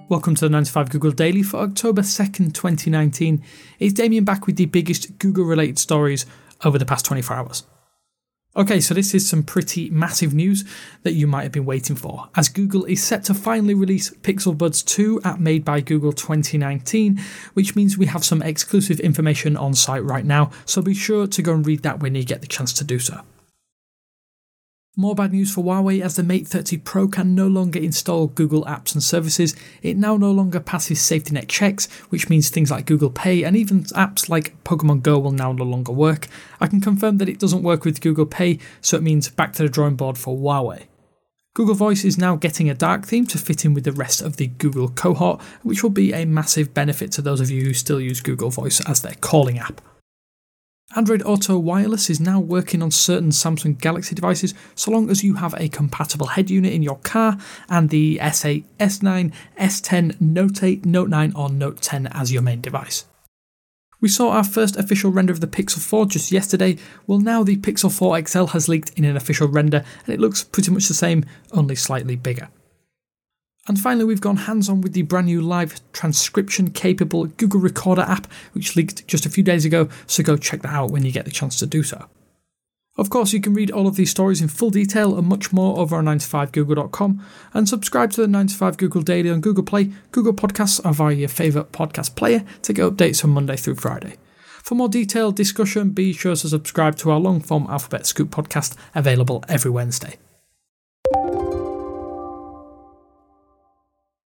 Welcome to the 9 to 5 Google Daily for October 2nd, 2019. It's Damien back with the biggest Google-related stories over the past 24 hours. Okay, so this is some pretty massive news that you might have been waiting for, as Google is set to finally release Pixel Buds 2 at Made by Google 2019, which means we have some exclusive information on site right now, so be sure to go and read that when you get the chance to do so. More bad news for Huawei, as the Mate 30 Pro can no longer install Google apps and services. It now no longer passes safety net checks, which means things like Google Pay and even apps like Pokemon Go will now no longer work. I can confirm that it doesn't work with Google Pay, so it means back to the drawing board for Huawei. Google Voice is now getting a dark theme to fit in with the rest of the Google cohort, which will be a massive benefit to those of you who still use Google Voice as their calling app. Android Auto Wireless is now working on certain Samsung Galaxy devices so long as you have a compatible head unit in your car and the S8, S9, S10, Note 8, Note 9 or Note 10 as your main device. We saw our first official render of the Pixel 4 just yesterday. Well, now the Pixel 4 XL has leaked in an official render and it looks pretty much the same, only slightly bigger. And finally, we've gone hands-on with the brand new live transcription-capable Google Recorder app, which leaked just a few days ago, so go check that out when you get the chance to do so. Of course, you can read all of these stories in full detail and much more over on 9to5google.com, and subscribe to the 9 to 5 Google Daily on Google Play, Google Podcasts, or via your favourite podcast player to get updates from Monday through Friday. For more detailed discussion, be sure to subscribe to our long-form Alphabet Scoop podcast, available every Wednesday.